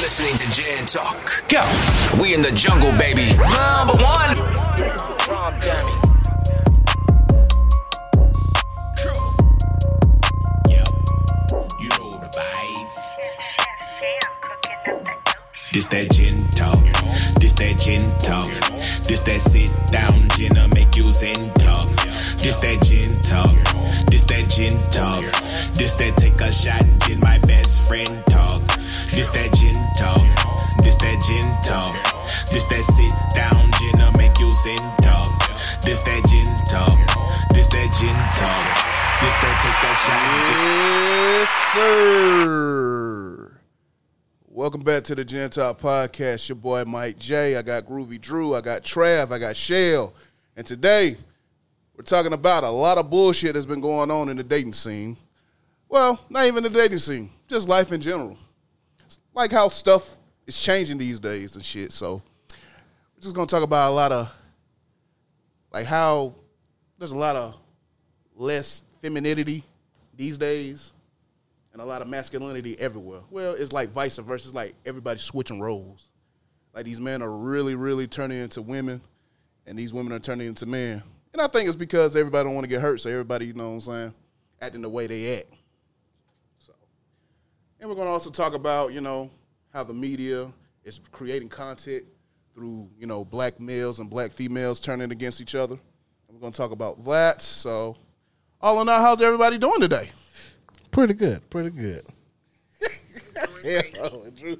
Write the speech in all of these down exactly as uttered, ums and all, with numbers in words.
listening to Gen Talk. Go. We in the jungle, baby. Number one. Prom dummy. Yep. You know the vibe. This that Gen Talk. This that Gen Talk. This that sit down Jenna make you Zen talk. This that Gen Talk. This that Gen Talk. This that take a shot Jen my best friend talk. This that Gen Talk. This that Gen Talk. This that sit down Jenna make you Zen talk. This that Gen Talk. This that Gen Talk. This that take a shot Jen. Yes, sir. Welcome back to the Gen Talk Podcast. Your boy Mike J. I got Groovy Drew. I got Trav. I got Shell. And today, we're talking about a lot of bullshit that's been going on in the dating scene. Well, not even the dating scene, just life in general. It's like how stuff is changing these days and shit. So, we're just going to talk about a lot of, like how there's a lot of less femininity these days. And a lot of masculinity everywhere. Well, it's like vice versa. It's like everybody switching roles. Like these men are really, really turning into women, and these women are turning into men. And I think it's because everybody don't want to get hurt, so everybody, you know what I'm saying, acting the way they act. So, and we're going to also talk about, you know, how the media is creating content through, you know, black males and black females turning against each other. And we're going to talk about that. So, all in all, how's everybody doing today? Pretty good, pretty good. Yeah, Drew.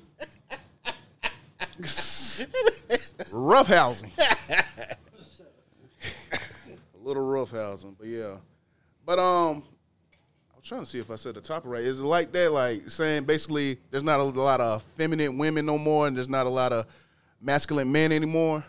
Roughhousing. A little roughhousing, but yeah. But um, I was trying to see if I said the topic right. Is it like that, like saying basically there's not a lot of feminine women no more, and there's not a lot of masculine men anymore?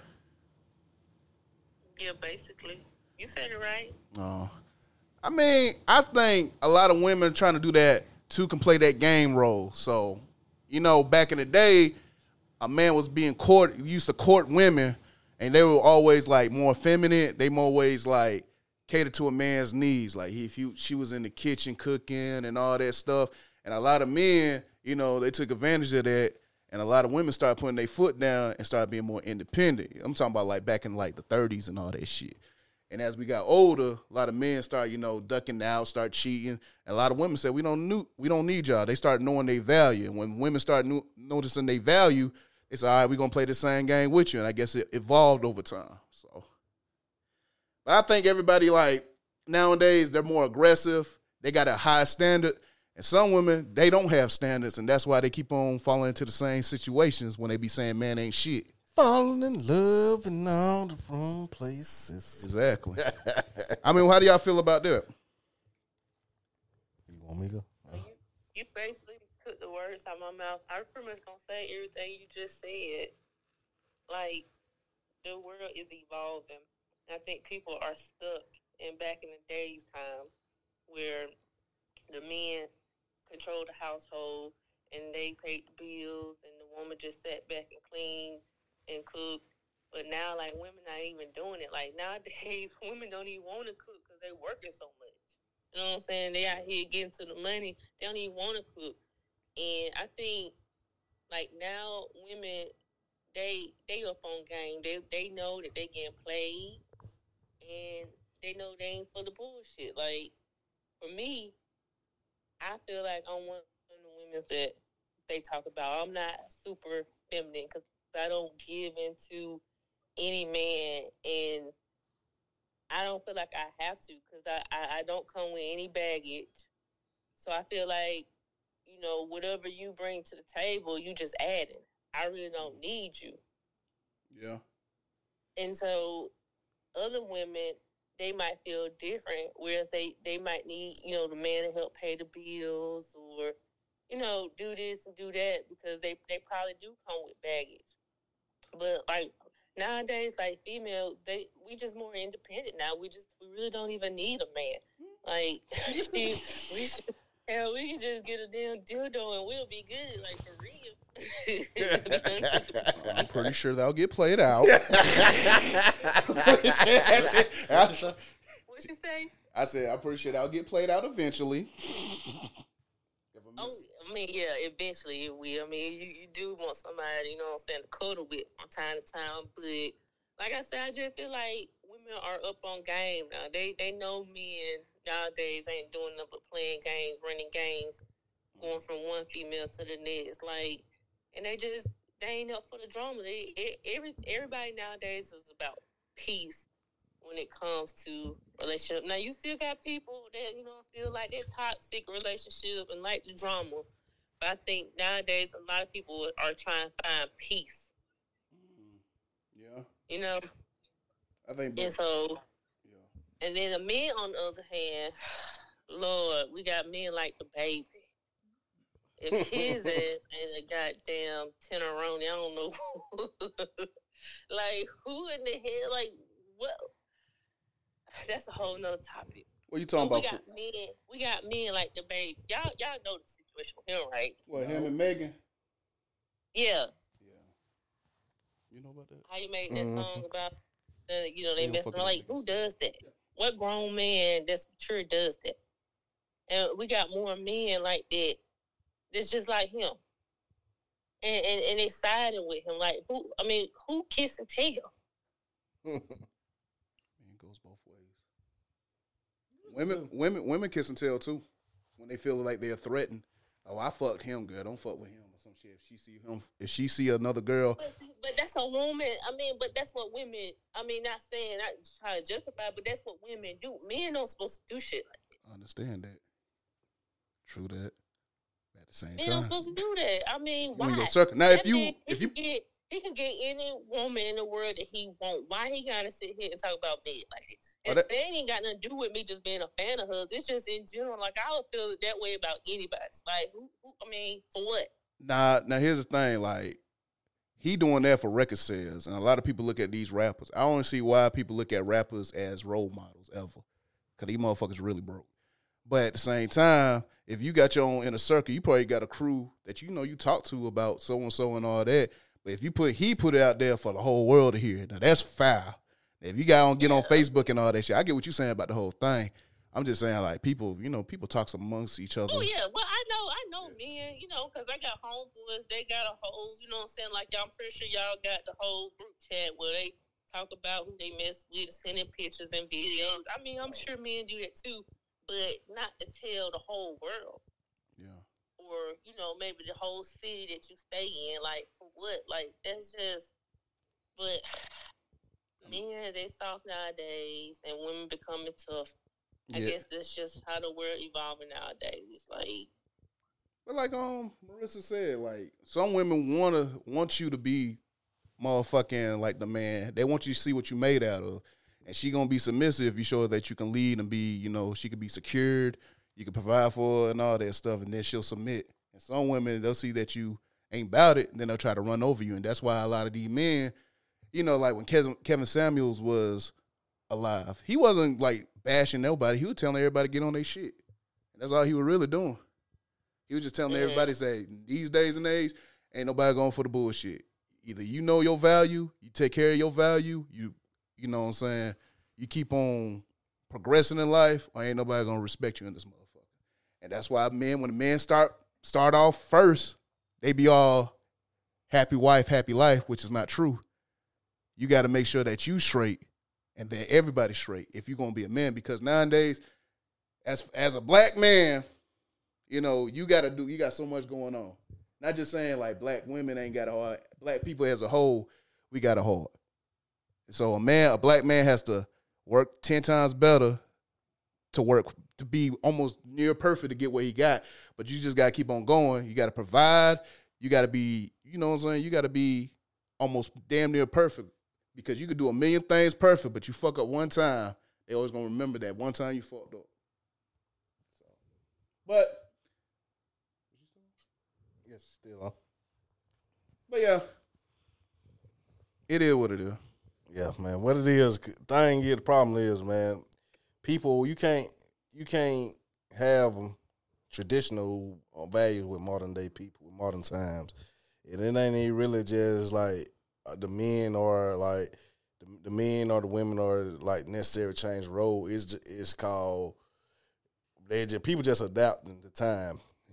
Yeah, basically. You said it right. Oh. I mean, I think a lot of women are trying to do that to can play that game role. So, you know, back in the day, a man was being court, used to court women, and they were always like more feminine. They more always like cater to a man's needs. Like if you, she was in the kitchen cooking and all that stuff. And a lot of men, you know, they took advantage of that. And a lot of women started putting their foot down and started being more independent. I'm talking about like back in like the thirties and all that shit. And as we got older, a lot of men start, you know, ducking out, start cheating. And a lot of women said, we don't new, we don't need y'all. They start knowing their value. And when women start new, noticing their value, they say, all right, we're going to play the same game with you. And I guess it evolved over time. So, but I think everybody, like, nowadays, they're more aggressive. They got a high standard. And some women, they don't have standards. And that's why they keep on falling into the same situations when they be saying, man, ain't shit. Falling in love in all the wrong places. Exactly. I mean, how do y'all feel about that? You want me to go? You, you basically took the words out of my mouth. I was pretty much going to say everything you just said. Like, the world is evolving. I think people are stuck in back in the day's time where the men controlled the household and they paid the bills and the woman just sat back and cleaned and cook. But now, like, women not even doing it. Like, nowadays, women don't even want to cook because they're working so much. You know what I'm saying? They out here getting to the money. They don't even want to cook. And I think, like, now women, they they up on game. They they know that they getting played. And they know they ain't for the bullshit. Like, for me, I feel like I'm one of the women that they talk about. I'm not super feminine because I don't give into any man, and I don't feel like I have to because I, I, I don't come with any baggage. So I feel like, you know, whatever you bring to the table, you just add it. I really don't need you. Yeah. And so other women, they might feel different, whereas they, they might need, you know, the man to help pay the bills or, you know, do this and do that because they, they probably do come with baggage. But, like, nowadays, like, female, they we just more independent now. We just, we really don't even need a man. Like, we, we should, hell, we can just get a damn dildo and we'll be good, like, for real. I'm pretty sure that'll get played out. What you say? I said, I'm pretty sure that'll get played out eventually. Oh, I mean, yeah, eventually it will. I mean, you, you do want somebody, you know what I'm saying, to cuddle with from time to time. But like I said, I just feel like women are up on game now. They they know men nowadays ain't doing nothing but playing games, running games, going from one female to the next. Like, and they just, they ain't up for the drama. They every Everybody nowadays is about peace when it comes to relationship. Now, you still got people that, you know, feel like they're toxic relationship and like the drama. But I think nowadays a lot of people are trying to find peace. Yeah. You know? I think. And so, yeah. And then the men, on the other hand, Lord, we got men like the baby. If his ass ain't a goddamn Teneroni, I don't know. Like, who in the hell, like, what? That's a whole nother topic. What you talking but about? We got men. We got men like the baby. Y'all, y'all know the situation with him, right? What, him and Megan? Yeah. Yeah. You know about that? How you made that Mm-hmm. song about, uh, you know, they They messing don't around. fucking Like, who does that? What grown man that's mature does that? And we got more men like that. That's just like him. And and, and they siding with him. Like, who? I mean, who kiss and tell? It goes both ways. Women, women, women kiss and tell too when they feel like they're threatened. Oh, I fucked him, girl. Don't fuck with him or some shit. If she see him, if she see another girl, But, but that's a woman. I mean, but that's what women. I mean, not saying not trying to justify, but that's what women do. Men don't supposed to do shit like that. I understand that. True that. At the same Men time, don't supposed to do that. I mean, you why? in your circle. Now, if That you, man, he if you, can get, he can get any woman in the world that he want. Why he gotta sit here and talk about me like that? Oh, And that- they ain't got nothing to do with me just being a fan of hers. It's just in general. Like, I would feel that way about anybody. Like, who? who I mean, for what? Nah, now here's the thing, like, he doing that for record sales, and a lot of people look at these rappers. I don't see why people look at rappers as role models ever, because these motherfuckers really broke. But at the same time, if you got your own inner circle, you probably got a crew that you know you talk to about so-and-so and all that. But if you put, he put it out there for the whole world to hear, now that's foul. If you got on, get on Facebook and all that shit, I get what you're saying about the whole thing. I'm just saying, like, people, you know, people talk amongst each other. Oh yeah, well I know, I know, men, you know, because I got homeboys. They got a whole, you know, what I'm saying, like, y'all, I'm pretty sure y'all got the whole group chat where they talk about who they mess with, sending pictures and videos. I mean, I'm sure men do that too, but not to tell the whole world. Yeah. Or, you know, maybe the whole city that you stay in. Like, for what? Like, that's just. But men, they soft nowadays, and women becoming tough. I Yeah. guess that's just how the world evolving nowadays. Like, But like um Marissa said, like, some women wanna want you to be motherfucking like the man. They want you to see what you made out of. And she gonna be submissive if you show her that you can lead and be, you know, she can be secured, you can provide for her and all that stuff, and then she'll submit. And some women, they'll see that you ain't about it, and then they'll try to run over you. And that's why a lot of these men, you know, like when Kevin, Kevin Samuels was alive, he wasn't like bashing nobody. He was telling everybody to get on their shit. And that's all he was really doing. He was just telling Mhm. everybody, say, these days and age, ain't nobody going for the bullshit. Either you know your value, you take care of your value, you you know what I'm saying, you keep on progressing in life, or ain't nobody gonna respect you in this motherfucker. And that's why men, when the men start start off first, they be all happy wife, happy life, which is not true. You got to make sure that you straight and that everybody's straight if you're gonna be a man, because nowadays, as as a black man, you know, you gotta do you got so much going on. Not just saying like black women ain't got a hard, black people as a whole, we got a hard. So a man, a black man has to work ten times better to work to be almost near perfect to get what he got. But you just gotta keep on going. You gotta provide. You gotta be, you know what I'm saying? You gotta be almost damn near perfect, because you could do a million things perfect, but you fuck up one time, they always gonna remember that one time you fucked up. So, but Yes, still on. but yeah, it is what it is. Yeah, man. What it is, thing is, the problem is, man, people, you can't, you can't have traditional values with modern day people, with modern times. And it ain't even really just like uh, the men or like the, the men or the women or like necessary change role. It's just, it's called they just people just adapting the time.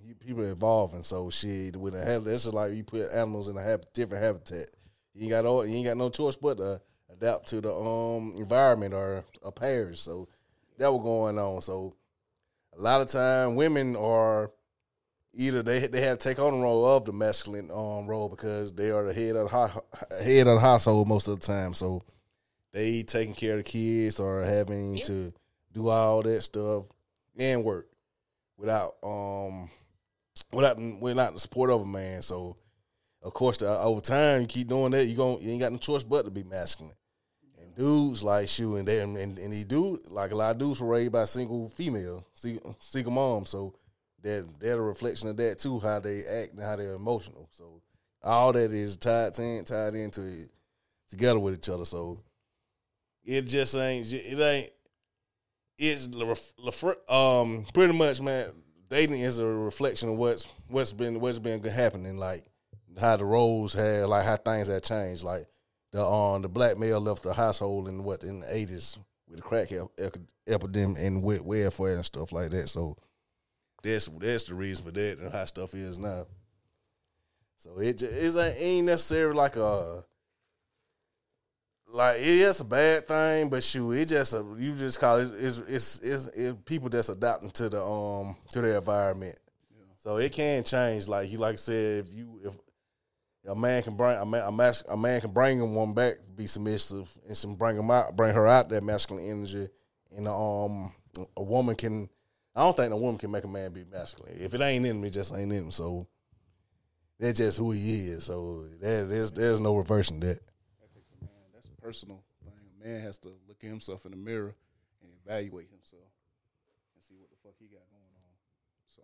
you, people are evolving. So shit, with a habit, that's just like you put animals in a hab- different habitat. You ain't got all, you ain't got no choice but to adapt to the um environment or a parish. So that was going on. So a lot of time, women are either they they have to take on the role of the masculine um role because they are the head of the ho- head of the household most of the time. So they taking care of the kids or having yeah. to do all that stuff and work without um without without the support of a man. So of course, the, over time you keep doing that, you gon' you ain't got no choice but to be masculine. And dudes like shoot and they and, and these dudes like a lot of dudes were raised by single female, single mom. So that they're a reflection of that too, how they act and how they're emotional. So all that is tied in, tied into it, together with each other. So it just ain't it ain't it's um pretty much, man. Dating is a reflection of what's what's been what's been happening, like how the roles have, like how things have changed. Like the um the black male left the household in what in the eighties with the crack epidemic and with welfare and stuff like that. So that's that's the reason for that and how stuff is now. So it just, it ain't necessarily like a like it is a bad thing, but shoot, it just a you just call it it's it's it's, it's people that's adapting to the um to their environment. Yeah. So it can change. Like you like I said, if you if a man can bring a man a, mas- a man can bring a woman back to be submissive and some bring him out bring her out that masculine energy, and um a woman can. I don't think a woman can make a man be masculine. If it ain't in him, it just ain't in him. So that's just who he is. So there, there's there's no reversing that. That takes a man. That's a personal thing. A man has to look at himself in the mirror and evaluate himself and see what the fuck he got going on. So,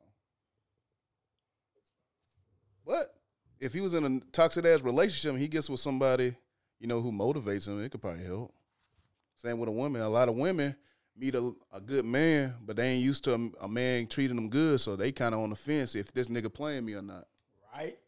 but if he was in a toxic ass relationship and he gets with somebody, you know, who motivates him, it could probably help. Same with a woman. A lot of women meet a, a good man, but they ain't used to a, a man treating them good, so they kind of on the fence if this nigga playing me or not. Right?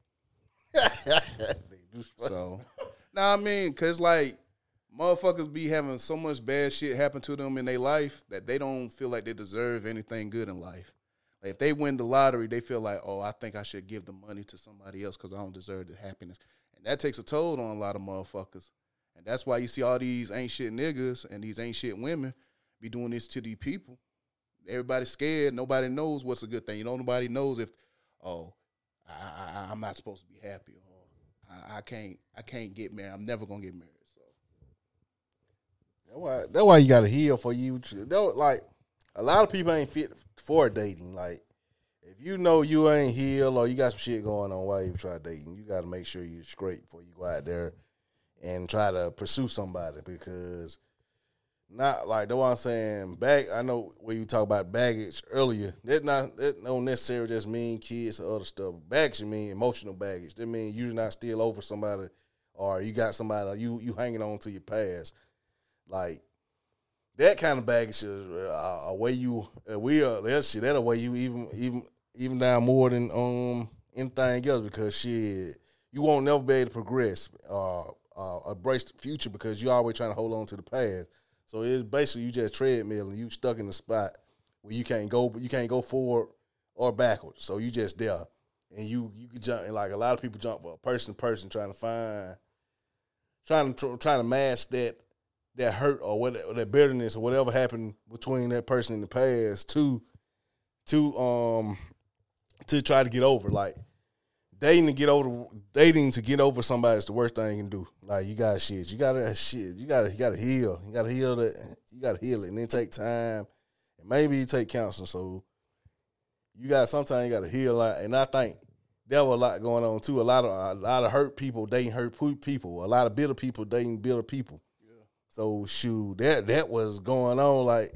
So, nah, I mean, because, like, motherfuckers be having so much bad shit happen to them in their life that they don't feel like they deserve anything good in life. Like, if they win the lottery, they feel like, oh, I think I should give the money to somebody else because I don't deserve the happiness. And that takes a toll on a lot of motherfuckers. And that's why you see all these ain't shit niggas and these ain't shit women be doing this to these people. Everybody's scared. Nobody knows what's a good thing. You know, nobody knows if, oh, I, I, I'm not supposed to be happy, or I, I can't, I can't get married. I'm never gonna get married. So that's why, that's why you gotta heal for you. That, like a lot of people ain't fit for dating. Like if you know you ain't healed or you got some shit going on while you try dating, you gotta make sure you're straight before you go out there and try to pursue somebody because. Not like the one I'm saying. Bag. I know when you talk about baggage earlier. That not that don't necessarily just mean kids or other stuff. Baggage mean emotional baggage. That mean you're not still over somebody, or you got somebody you you hanging on to your past. Like that kind of baggage is a, a way you uh, we are that shit. That'll weigh you even even even down more than um anything else because shit you won't never be able to progress uh, uh embrace the future because you always trying to hold on to the past. So it's basically you just treadmill and you stuck in the spot where you can't go, you can't go forward or backwards. So you just there, and you you can jump. And like a lot of people jump from person to person trying to find, trying to trying to mask that that hurt or what or that bitterness or whatever happened between that person in the past to to um to try to get over. Like dating to get over dating to get over somebody is the worst thing you can do. Like you got shit, you gotta shit, you gotta you gotta heal, you gotta heal that, you gotta heal it, and then take time, and maybe you take counseling. So you got sometimes you gotta heal a lot, and I think there was a lot going on too. A lot of a lot of hurt people dating hurt people, a lot of bitter people dating bitter people. Yeah. So shoot, that that was going on like.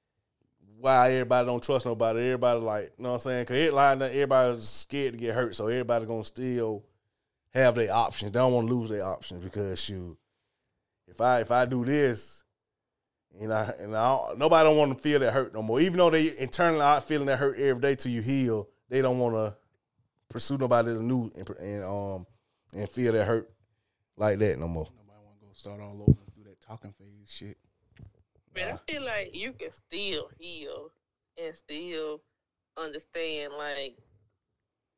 Why everybody don't trust nobody. Everybody like, you know what I'm saying? Because everybody's scared to get hurt, so everybody going to still have their options. They don't want to lose their options because, shoot, if I if I do this, you know, and I don't, nobody don't want to feel that hurt no more. Even though they internally are feeling that hurt every day till you heal, they don't want to pursue nobody that's new and, and um and feel that hurt like that no more. Nobody want to go start all over and do that talking phase shit. But I feel like you can still heal and still understand, like,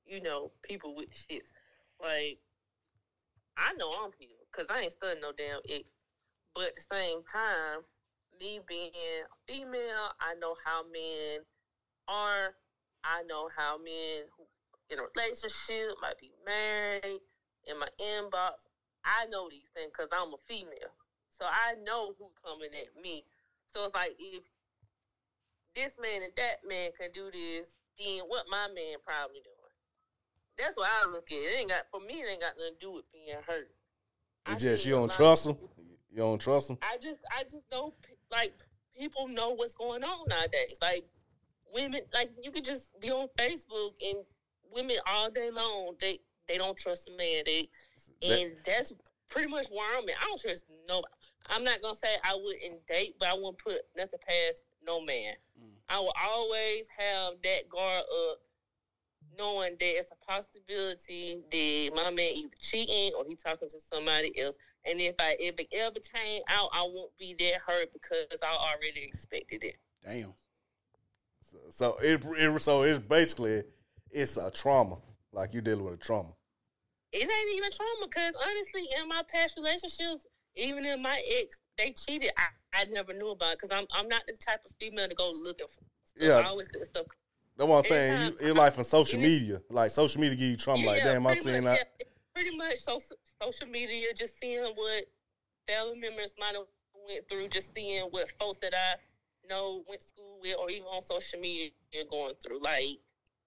you know, people with shits. Like, I know I'm healed because I ain't studying no damn ex. But at the same time, me being female, I know how men are. I know how men who in a relationship might be married in my inbox. I know these things because I'm a female. So I know who's coming at me. So it's like, if this man and that man can do this, then what my man probably doing? That's what I look at. It ain't got, for me, it ain't got nothing to do with being hurt. It's just, you don't trust them? You don't trust them? I just, I just don't, like, people know what's going on nowadays. Like, women, like, you could just be on Facebook and women all day long, they, they don't trust a man. They, and that's pretty much where I'm at. I don't trust nobody. I'm not going to say I wouldn't date, but I wouldn't put nothing past no man. Mm. I will always have that guard up, knowing that it's a possibility that my man either cheating or he talking to somebody else. And if I if it ever came out, I won't be that hurt because I already expected it. Damn. So, so it, it so it's basically it's a trauma. Like, you're dealing with a trauma. It ain't even trauma because honestly, in my past relationships, even in my ex, they cheated. I, I never knew about it because I'm I'm not the type of female to go looking for stuff. Yeah. I always get stuff. That's what I'm saying. You, your life on social media, like social media, give you trauma. Yeah, like, damn, I seen that. Yeah, pretty much, so, social media, just seeing what family members might have went through, just seeing what folks that I know went to school with, or even on social media going through. Like,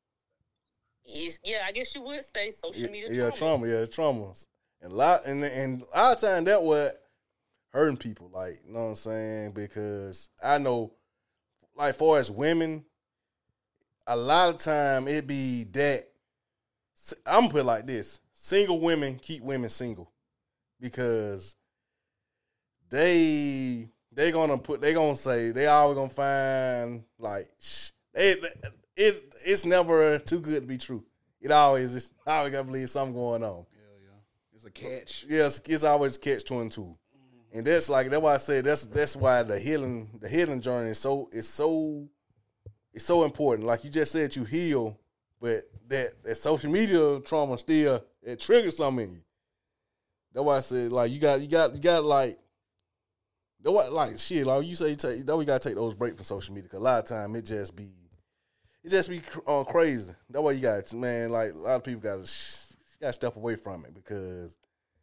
it's, yeah, I guess you would say social yeah, media. Yeah, trauma. trauma. Yeah, it's trauma. And a lot, and and a lot of time that what hurting people. Like, you know what I'm saying? Because I know, like, far as women, a lot of time it be that, I'm gonna put it like this: single women keep women single because they they gonna put they gonna say they always gonna find like they it it's never too good to be true. It always is. I always gotta believe something going on. Yeah, yeah. It's a catch. Yes, it's always catch twenty-two, and that's like that's why I say that's that's why the healing the healing journey is so is so. It's so important. Like you just said, you heal, but that, that social media trauma still it triggers something in you. That's why I said, like, you got you got you got like that what like shit, like you say you take that we gotta take those breaks from social media, cause a lot of time it just be it just be uh, crazy. That's why you got man, like a lot of people gotta gotta step away from it because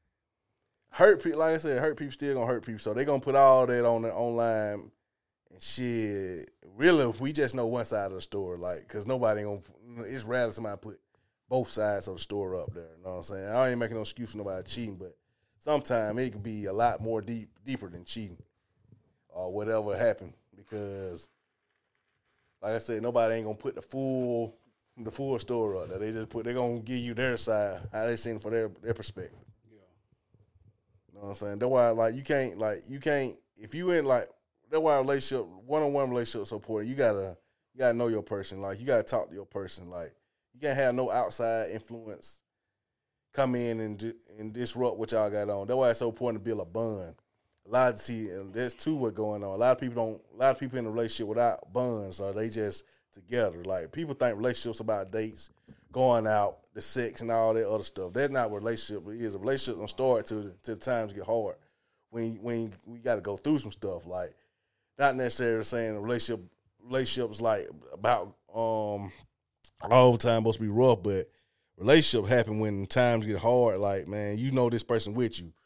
hurt people, like I said, hurt people still gonna hurt people. So they gonna put all that on the online. And shit, really, we just know one side of the story, like, cause nobody gonna. It's rare somebody put both sides of the story up there. You know what I'm saying? I ain't making no excuse for nobody cheating, but sometimes it can be a lot more deep, deeper than cheating or whatever happened. Because, like I said, nobody ain't gonna put the full, the full story up there. They just put. They gonna give you their side, how they seen it from their their perspective. Yeah. You know what I'm saying? That's why, like, you can't, like, you can't if you in like. That's why a relationship, one-on-one relationship is so important. You gotta, you gotta know your person. Like, you gotta talk to your person. Like, you can't have no outside influence come in and and disrupt what y'all got on. That's why it's so important to build a bond. A lot of see, and there's two what's going on. A lot of people don't. A lot of people in a relationship without bonds, or they just together. Like, people think relationships about dates, going out, the sex, and all that other stuff. That's not what a relationship is. A relationship don't start till the, till the times get hard. When when we got to go through some stuff like. Not necessarily saying a relationship relationships like about um all the time supposed to be rough, but relationship happen when times get hard. Like, man, you know this person with you,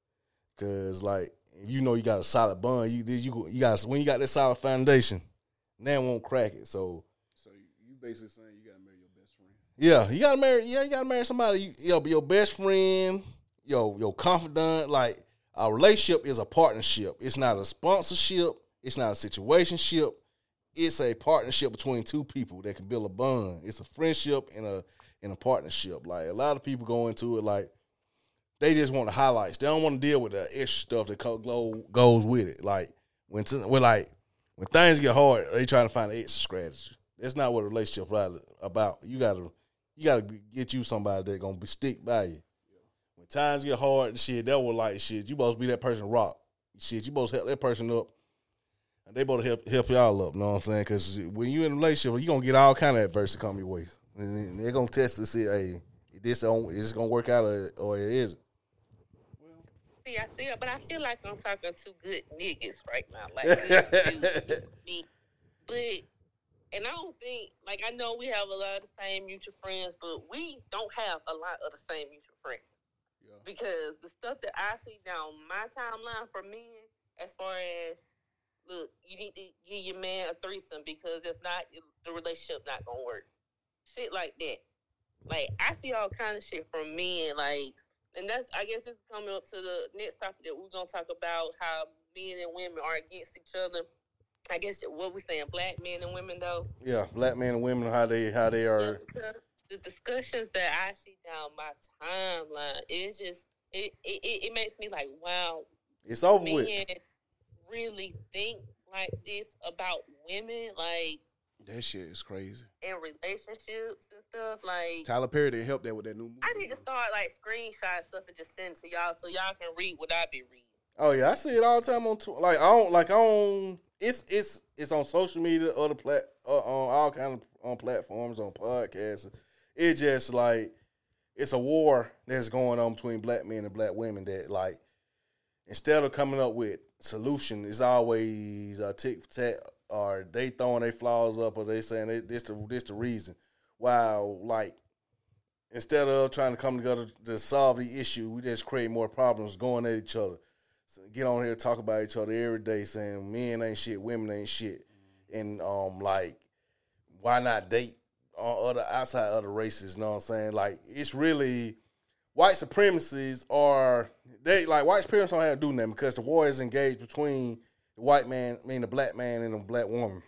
cause like you know you got a solid bond. You you you got when you got that solid foundation, now won't crack it. So, so you basically saying you gotta marry your best friend? Yeah, you gotta marry. Yeah, you gotta marry somebody. You, yo, your best friend, yo, your confidant. Like, a relationship is a partnership. It's not a sponsorship. It's not a situationship. It's a partnership between two people that can build a bond. It's a friendship and a and a partnership. Like, a lot of people go into it like they just want the highlights. They don't want to deal with the extra stuff that goes with it. Like, when when like when things get hard, they trying to find an extra strategy. That's not what a relationship is about. You gotta you gotta get you somebody that's gonna be stick by you. When times get hard, shit, that was like shit. You supposed to be that person rock. Shit, you supposed to help that person up. And they both help help y'all up, you know what I'm saying? Because when you in a relationship, you're going to get all kind of adversity come your way. And they're gonna test to see, hey, this don't, is this gonna work out or, or it isn't. See, I see it, but I feel like I'm talking to good niggas right now. Like, good dudes, me. But, and I don't think, like, I know we have a lot of the same mutual friends, but we don't have a lot of the same mutual friends. Yeah. Because the stuff that I see down my timeline for men, as far as, look, you need to give your man a threesome because if not, the relationship not gonna work. Shit like that. Like, I see all kind of shit from men, like, and that's, I guess this is coming up to the next topic that we're going to talk about, how men and women are against each other. I guess what we're saying, black men and women, though. Yeah, black men and women, how they how they are. Yeah, the discussions that I see down my timeline, it's just, it, it, it makes me like, wow. It's over men with. Really think like this about women, like. That shit is crazy. In relationships and stuff, like Tyler Perry didn't help that with that new movie. I need to start like screenshot stuff and just send it to y'all so y'all can read what I be reading. Oh yeah, I see it all the time on tw- like I don't like I don't. It's it's it's on social media, other plat uh, on all kind of on platforms, on podcasts. It just like it's a war that's going on between black men and black women. That like instead of coming up with solution, it's always a tick for tat. Or they throwing their flaws up, or they saying they, this the this the reason. Wow, like instead of trying to come together to solve the issue, we just create more problems, going at each other. So get on here, talk about each other every day, saying men ain't shit, women ain't shit, and um like why not date on other outside other races? You know what I'm saying? Like it's really white supremacists are they like white supremacists don't have to do nothing because the war is engaged between the white man, I mean the black man and the black woman.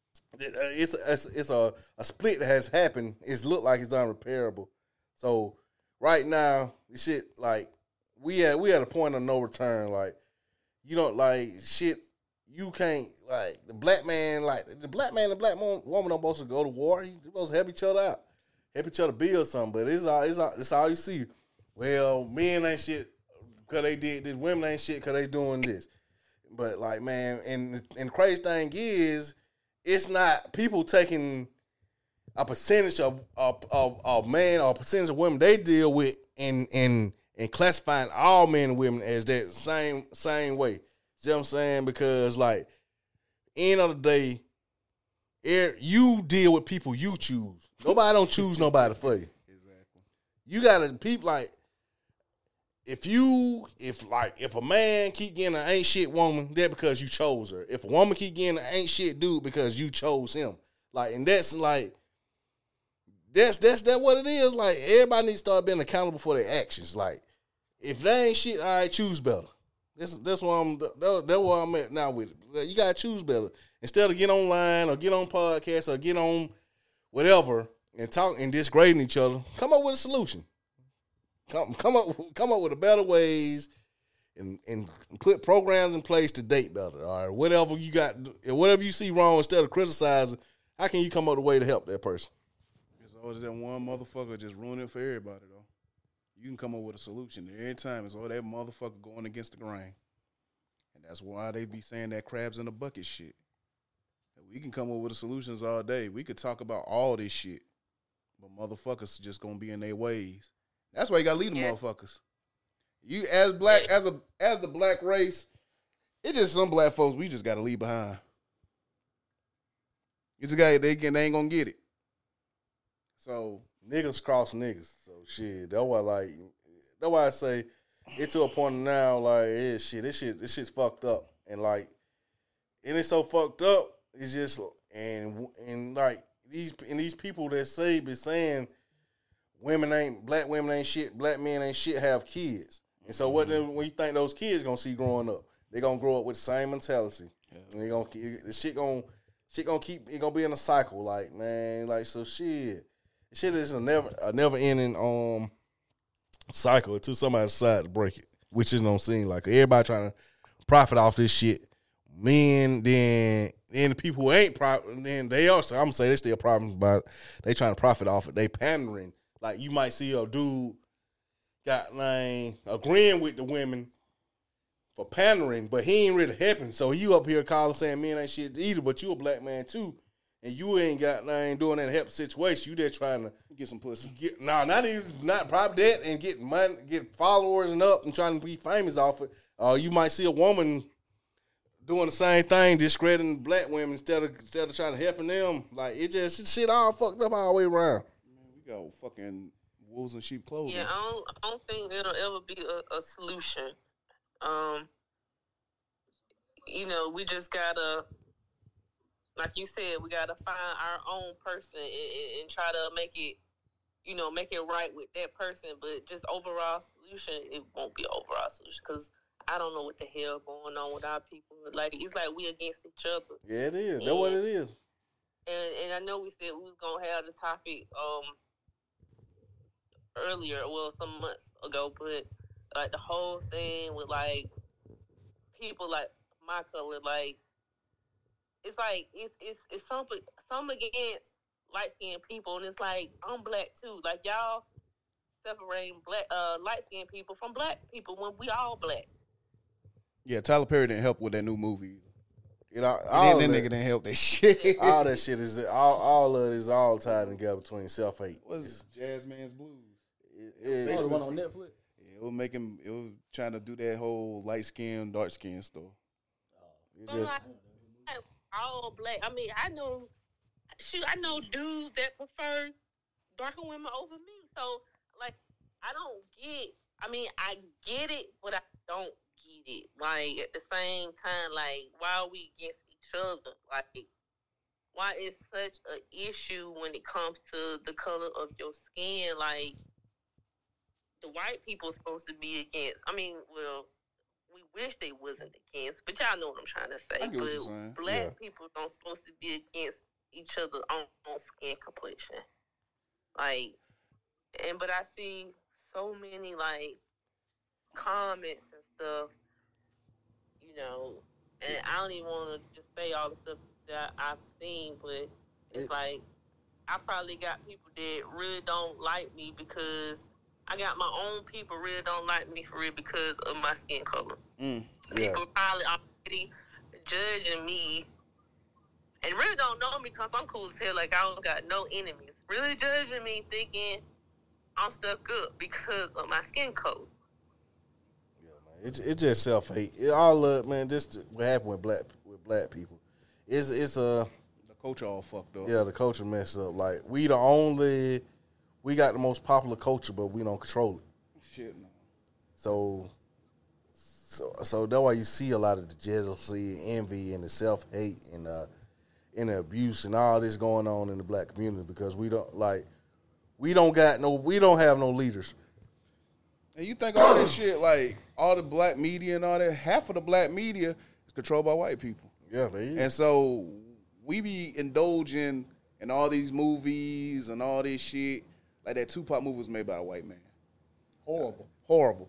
It's it's, it's a, a split that has happened. It's looked like it's unrepairable. So right now, this shit like we at we at a point of no return. Like you don't like shit. You can't like the black man like the black man and the black woman don't supposed to go to war. You're supposed to help each other out, help each other build something. But it's all it's all it's all you see. Well, men ain't shit because they did this. Women ain't shit because they doing this. But like, man, and and the crazy thing is, it's not people taking a percentage of of, of, of man or a percentage of women they deal with and and and classifying all men and women as that same same way. You know what I'm saying? Because like, end of the day, you deal with people you choose. Nobody don't choose nobody for you. Exactly. You gotta peep like. If you, if like, if a man keep getting an ain't shit woman, that because you chose her. If a woman keep getting an ain't shit dude because you chose him. Like, and that's like, that's, that's, that what it is. Like, everybody needs to start being accountable for their actions. Like, if they ain't shit, all right, choose better. That's, that's where I'm, that, that's where I'm at now with it. You gotta choose better. Instead of get online or get on podcasts or get on whatever and talk and disgrading each other, come up with a solution. Come, come up, come up with a better ways, and and put programs in place to date better. All right, whatever you got, whatever you see wrong, instead of criticizing, how can you come up with a way to help that person? It's always that one motherfucker just ruining it for everybody though. You can come up with a solution every time. It's all that motherfucker going against the grain, and that's why they be saying that crabs in the bucket shit. We can come up with the solutions all day. We could talk about all this shit, but motherfuckers just gonna be in their ways. That's why you gotta lead the yeah. motherfuckers. You as black as a as the black race, it's just some black folks we just gotta leave behind. It's a guy they can they ain't gonna get it. So niggas cross niggas. So shit, that's why like that's why I say it's to a point now like yeah, shit, this shit this shit's fucked up. And like and it's so fucked up, it's just and and like these and these people that say be saying women ain't, black women ain't shit, black men ain't shit, have kids. And so what then when you think those kids gonna see growing up? They gonna grow up with the same mentality. Yeah. And they gonna the shit gonna shit gonna keep it gonna be in a cycle. Like, man, like so shit. Shit is a never a never ending um cycle until somebody decide to break it. Which is don't seem like everybody trying to profit off this shit. Men, then then the people who ain't pro then they also I'm gonna say they still problems, but they trying to profit off it. They pandering. Like, you might see a dude got like agreeing with the women for pandering, but he ain't really helping. So you up here calling saying men ain't shit either, but you a black man too. and you ain't got nothing doing that help situation. You just trying to Get some pussy. get no, nah, not even not probably that, and get money, get followers and up, and trying to be famous off it. Uh, you might see a woman doing the same thing, discrediting black women instead of instead of trying to helping them. Like it just shit all fucked up all the way around. Man, we got fucking wolves in sheep clothing. Yeah, I don't, I don't think it'll ever be a, a solution. Um, you know, we just gotta, like you said, we gotta find our own person and, and, and try to make it, you know, make it right with that person. But just overall solution, it won't be overall solution because I don't know what the hell going on with our people. Like it's like we against each other. Yeah, it is. And, That's what it is. And and I know we said we was gonna have the topic um earlier, well, some months ago, but like the whole thing with like people like my color, like it's like it's it's it's some some against light skinned people, and it's like I'm black too. Like y'all separating black uh light skinned people from black people when we all black. Yeah, Tyler Perry didn't help with that new movie. You know, And all then that that, nigga didn't help that shit. all that shit is all all of it is all tied together between self hate. What's Jazz Man's Blues? It, it, Oh, the one on Netflix. Yeah, it was making it was trying to do that whole light skin, dark skin stuff. it's I'm just like, all black. I mean, I know, shoot, I know dudes that prefer darker women over me. So, like, I don't get. I mean, I get it, but I don't get it. Like at the same time, like, why are we against each other? Like, why is such an issue when it comes to the color of your skin? Like, the white people are supposed to be against. I mean, well, we wish they wasn't against, but y'all know what I'm trying to say. I get what you're But saying. black Yeah. people don't supposed to be against each other on, on skin complexion. Like, and but I see so many like comments and stuff, you know, and I don't even want to just say all the stuff that I've seen, but it's It- like I probably got people that really don't like me because I got my own people really don't like me for real because of my skin color. Mm. Yeah. People probably already judging me and really don't know me because I'm cool as hell. Like, I don't got no enemies. Really judging me thinking I'm stuck up because of my skin color. Yeah, man. It's it's just self hate. It all up, man. Just what happened with black with black people. It's it's a The culture all fucked up. yeah. The culture messed up. Like we the only we got the most popular culture, but we don't control it. Shit, no. So so so that's why you see a lot of the jealousy, envy, and the self hate and uh and the abuse and all this going on in the black community because we don't like we don't got no we don't have no leaders. And you think all that shit, like all the black media and all that, half of the black media is controlled by white people. Yeah, they is. And so we be indulging in all these movies and all this shit. Like that Tupac movie was made by a white man. Horrible. Horrible.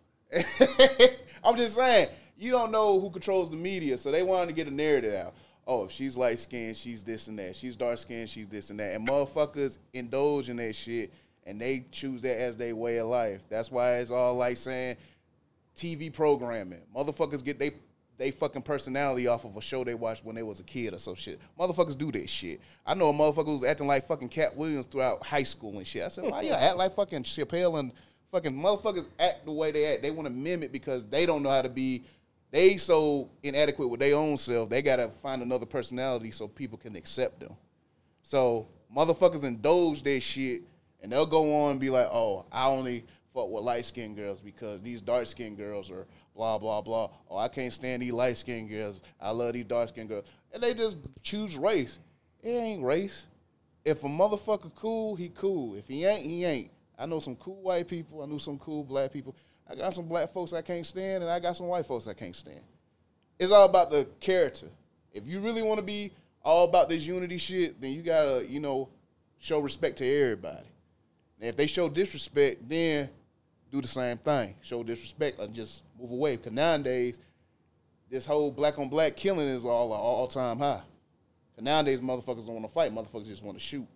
I'm just saying, you don't know who controls the media, so they wanted to get a narrative out. Oh, if she's light skinned, she's this and that. She's dark skinned, she's this and that. And motherfuckers indulge in that shit, and they choose that as their way of life. That's why it's all like saying T V programming. Motherfuckers get they they fucking personality off of a show they watched when they was a kid or some shit. Motherfuckers do that shit. I know a motherfucker who was acting like fucking Cat Williams throughout high school and shit. I said, why you act like fucking Chappelle and fucking motherfuckers act the way they act? They want to mimic because they don't know how to be. They so inadequate with their own self. They got to find another personality so people can accept them. So motherfuckers indulge their shit and they'll go on and be like, oh, I only fuck with light-skinned girls because these dark-skinned girls are blah, blah, blah. Oh, I can't stand these light-skinned girls. I love these dark-skinned girls. And they just choose race. It ain't race. If a motherfucker cool, he cool. If he ain't, he ain't. I know some cool white people. I know some cool black people. I got some black folks I can't stand, and I got some white folks I can't stand. It's all about the character. If you really want to be all about this unity shit, then you gotta, you know, show respect to everybody. And if they show disrespect, then do the same thing. Show disrespect or just move away. Because nowadays, this whole black on black killing is all all time high. Because nowadays, motherfuckers don't want to fight. Motherfuckers just want to shoot.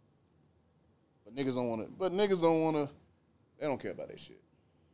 But niggas don't want to. But niggas don't want to. They don't care about that shit.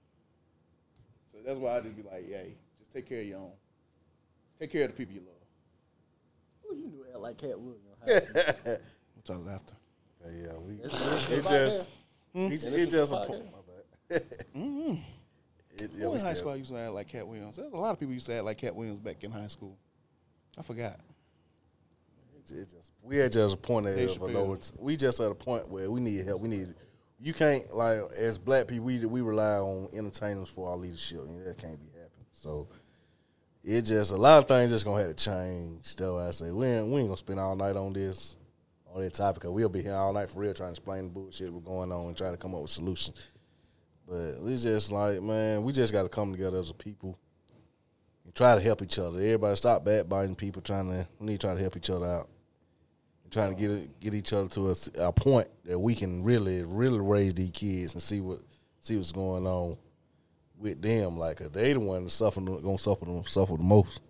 So that's why I just be like, hey, just take care of your own. Take care of the people you love. Who you knew Act like Cat Williams. High We'll talk after. Yeah, we. It's- it's It right just, there. it, And it it's just a a point. My bad. Mm-hmm. It, yeah, Who we in high still- school I used to act like Cat Williams? There's a lot of people used to act like Cat Williams back in high school. I forgot. It, it just we at just a point of Dave of a Chappelle. lower. We just at a point where we need help. We need. You can't like as black people. We we rely on entertainers for our leadership, and that can't be happening. So it just a lot of things just gonna have to change. That's why I say we ain't, we ain't gonna spend all night on this on that topic. Cause we'll be here all night for real trying to explain the bullshit we're going on and try to come up with solutions. But it's just like, man, we just got to come together as a people and try to help each other. Everybody stop backbiting people. Trying to we need to try to help each other out. And trying to get get each other to a, a point that we can really really raise these kids and see what see what's going on with them. Like they the one that's suffering gonna suffer the, suffer the most.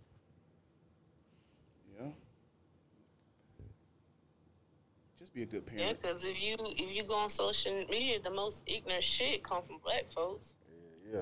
Yeah. Just be a good Yeah, parent. because if you if you go on social media, the most ignorant shit come from black folks. Yeah.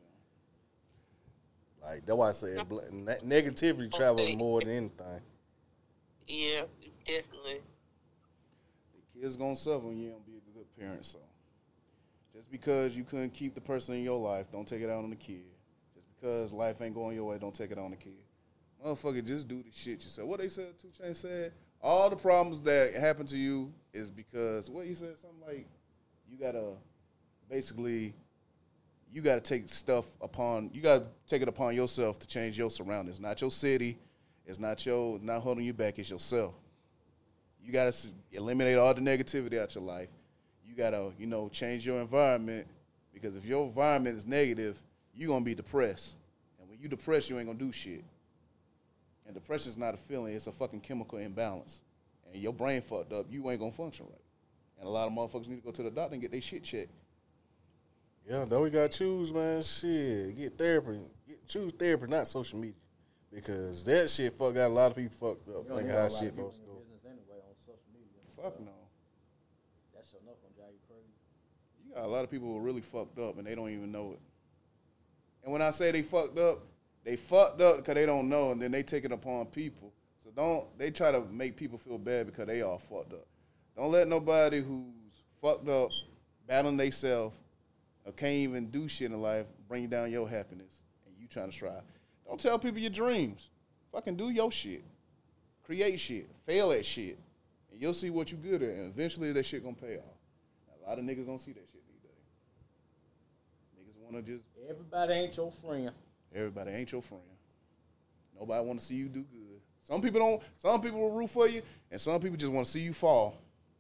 Like that's why I say bla- ne- negativity travels more than anything. Yeah, definitely. The kids gonna suffer when you don't be a good parent. So just because you couldn't keep the person in your life, don't take it out on the kid. Just because life ain't going your way, don't take it on the kid. Motherfucker, just do the shit yourself. What they said, two Chainz said, all the problems that happen to you is because, what he said, something like, you gotta, basically, you gotta take stuff upon, you gotta take it upon yourself to change your surroundings. Not your city, it's not your, not holding you back, it's yourself. You gotta eliminate all the negativity out your life. You gotta, you know, change your environment, because if your environment is negative, you're gonna be depressed. And when you depressed, you ain't gonna do shit. And depression is not a feeling, it's a fucking chemical imbalance. And your brain fucked up, you ain't gonna function right. And a lot of motherfuckers need to go to the doctor and get their shit checked. Yeah, though we gotta choose, man. Shit, get therapy. Get, choose therapy, not social media, because that shit fuck got a lot of people fucked up. You don't Thinking hear how a lot of shit people supposed to in go. your business anyway on social media. Fuck so no. That sure enough gonna drive you crazy. You got a lot of people who are really fucked up and they don't even know it. And when I say they fucked up, they fucked up because they don't know, and then they take it upon people. So don't, they try to make people feel bad because they all fucked up. Don't let nobody who's fucked up, battling themselves, or can't even do shit in life, bring down your happiness and you trying to strive. Don't tell people your dreams. Fucking do your shit. Create shit. Fail at shit. And you'll see what you good at, and eventually that shit gonna pay off. A lot of niggas don't see that shit these days. Niggas wanna just, Everybody ain't your friend. everybody ain't your friend. Nobody wanna see you do good. Some people don't, some people will root for you, and some people just wanna see you fall.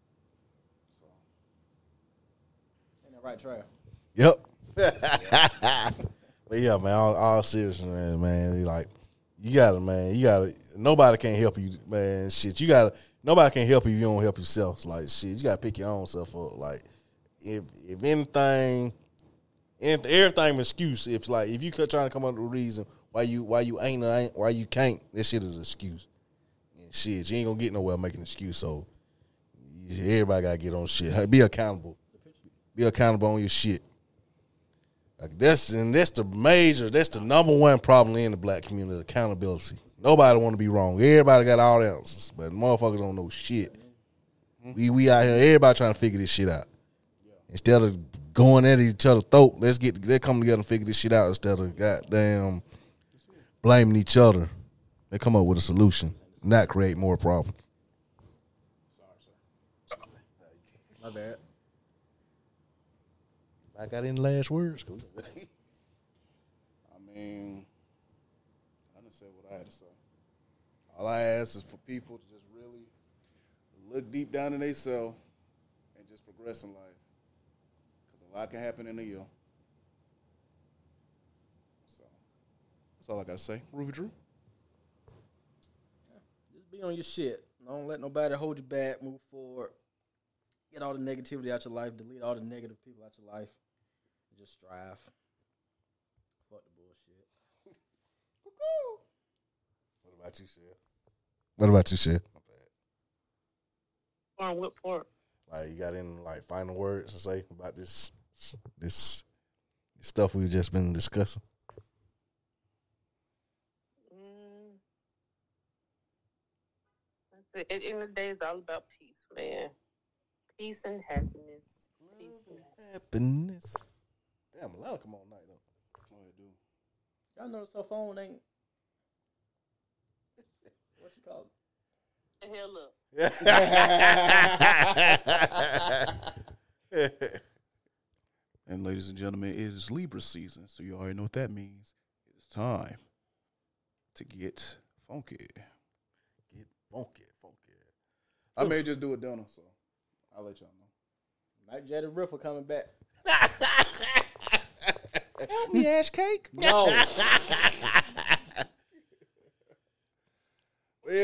Ain't that right, Trav? Yep. But yeah, man, all, all seriousness, man, man, like you gotta, man, you gotta. Nobody can help you, man. Shit, you gotta. Nobody can help you if you don't help yourself. Like shit, you gotta pick your own self up. Like if if anything, if everything an excuse. If like if you trying to come up with a reason why you why you ain't, ain't why you can't, this shit is an excuse. And shit, you ain't gonna get nowhere making an excuse. So everybody gotta get on shit. Hey, be accountable. Be accountable on your shit. Like that's and that's the major, that's the number one problem in the black community, accountability. Nobody want to be wrong. Everybody got all the answers, but motherfuckers don't know shit. We we out here, everybody trying to figure this shit out. Instead of going at each other's throat, let's get they come together and figure this shit out instead of goddamn blaming each other. They come up with a solution, not create more problems. My bad. I got any last words? I mean, I done said what I had to say. All I ask is for people to just really look deep down in themselves and just progress in life. Because a lot can happen in a year. So, that's all I got to say. Ruby Drew? Just be on your shit. Don't let nobody hold you back. Move forward. Get all the negativity out your life. Delete all the negative people out your life. Just strive. Fuck the bullshit. What about you, Shell? What about you, Shell? On what part? Like you got any like final words to say about this this, this stuff we've just been discussing? Mm. at the end of the day, it's all about peace, man. Peace and happiness. Peace and happiness. Damn, Atlanta come on night though. Oh, I do. Y'all notice her phone ain't. What you call it? The hell up. And ladies and gentlemen, it is Libra season, so you already know what that means. It is time to get funky. Get funky, funky. I may just do a dinner, so I'll let y'all know. Mike J the Ripper coming back. Help me, Ash Cake. No. Yeah.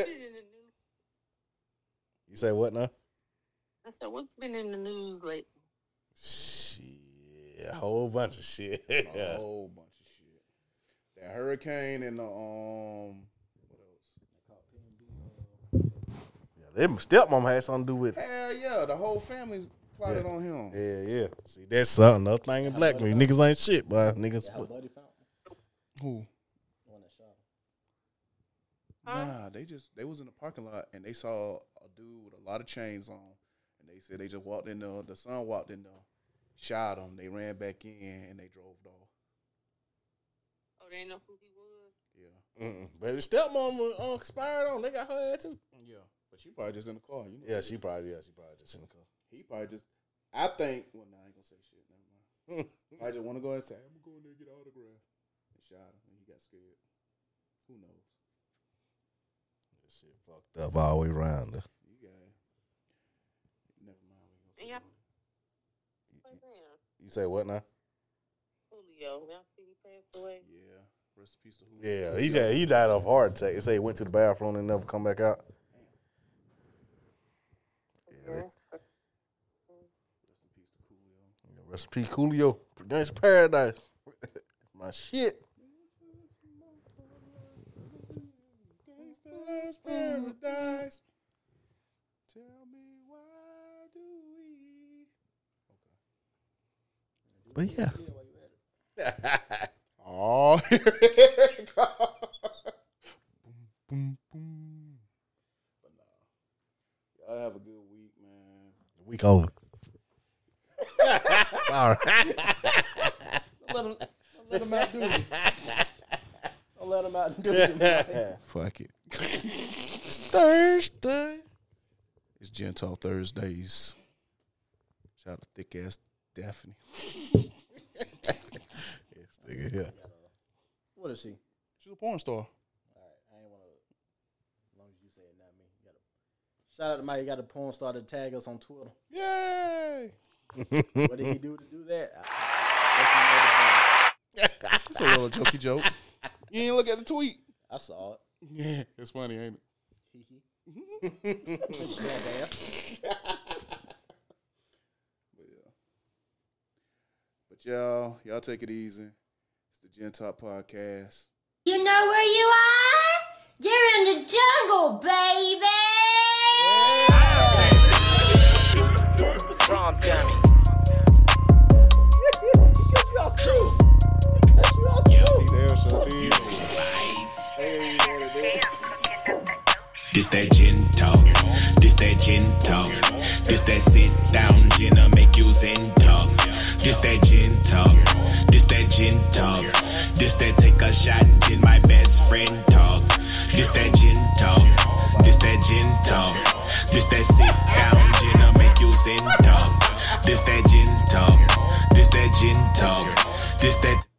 You say what now? I said, what's been in the news lately? Shit, a whole bunch of shit. A whole bunch of shit. That hurricane and the um, what else? Yeah, their stepmom had something to do with it. Hell yeah, the whole family plotted Yeah. on him. Yeah, yeah. See, that's something. Another thing in black me. Niggas ain't shit, boy. Niggas. How Buddy found him? Who? The one that shot him. Nah, they just they was in the parking lot and they saw a dude with a lot of chains on, and they said they just walked in there. The son walked in there, shot him. They ran back in and they drove off. Oh, they didn't know who he was? Yeah, Mm-mm. But his stepmom was uh, expired on. They got her head too. yeah. But she probably just in the car. You know? Yeah, she probably. Yeah, she probably just in the car. He probably just. I think. Well, nah, I ain't gonna say shit. Never mind. I just want to go and say I'm gonna go in there and get an autograph. And shot him, and he got scared. Who knows? That shit fucked up all the way around. Though. You got it. Never mind. We gonna Yeah. say What's that? You say what now? Julio. Y'all see he passed away? yeah. Rest in peace to who? Yeah, he got, he died of a heart attack. They say he went to the bathroom and never come back out. Yeah, Yeah. Rest in peace to Coolio. Yeah, rest in peace, Coolio. Gangsta Paradise. My shit. Gangsta's Paradise. Tell me why do we? But yeah. Yeah, while you at it. Oh, here it goes. Boom, boom, boom. But nah, y'all have a good week, man. Week over. Sorry. Don't let him, don't let him outdo you. Don't let him outdo you. Fuck it. It's Thursday. It's Gentle Thursdays. Shout out to thick ass Daphne. This nigga here. What is she? She's a porn star. All right, I ain't want to. As long as you say it, not me. You gotta, shout out to Mike. You got a porn star to tag us on Twitter. Yay! What did he do to do that? I, It's a little jokey joke. You ain't look at the tweet. I saw it. Yeah, it's funny, ain't it? Hee hee. Damn. But yeah. But y'all, y'all take it easy. It's the Gen Talk Podcast. You know where you are? You're in the jungle, baby! Prom dummy. This that gin talk, this that gin talk, this that sit down gin'll make you zen talk. This that gin talk, this that gin talk, this that take a shot gin my best friend talk. This that gin talk, this that gin talk, this that sit down gin'll make you zen talk. This that gin talk, this that gin talk, this that